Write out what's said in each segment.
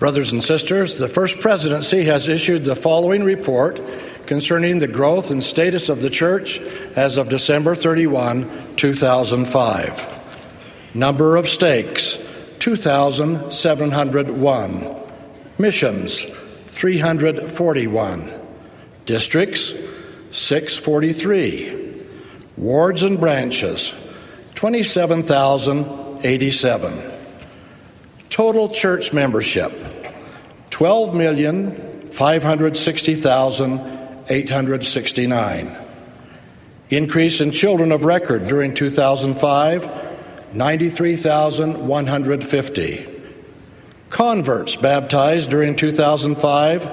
Brothers and sisters, the First Presidency has issued the following report concerning the growth and status of the Church as of December 31, 2005. Number of stakes, 2,701. Missions, 341. Districts, 643. Wards and branches, 27,087. Total church membership, 12,560,869. Increase in children of record during 2005, 93,150. Converts baptized during 2005,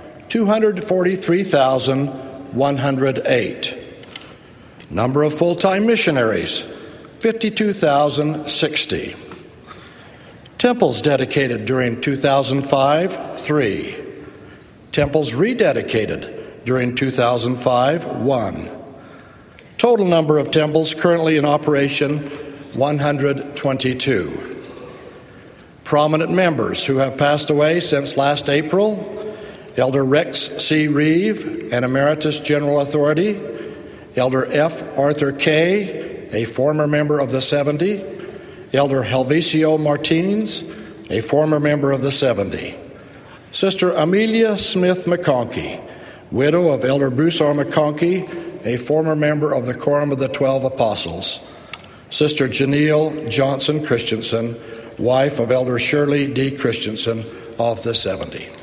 243,108. Number of full-time missionaries, 52,060. Temples dedicated during 2005, 3. Temples rededicated during 2005, 1. Total number of temples currently in operation, 122. Prominent members who have passed away since last April: Elder Rex C. Reeve, an Emeritus General Authority; Elder F. Arthur Kay, a former member of the 70; Elder Helvicio Martins, a former member of the 70; Sister Amelia Smith McConkey, widow of Elder Bruce R. McConkey, a former member of the Quorum of the 12 Apostles; Sister Janelle Johnson Christensen, wife of Elder Shirley D. Christensen of the 70.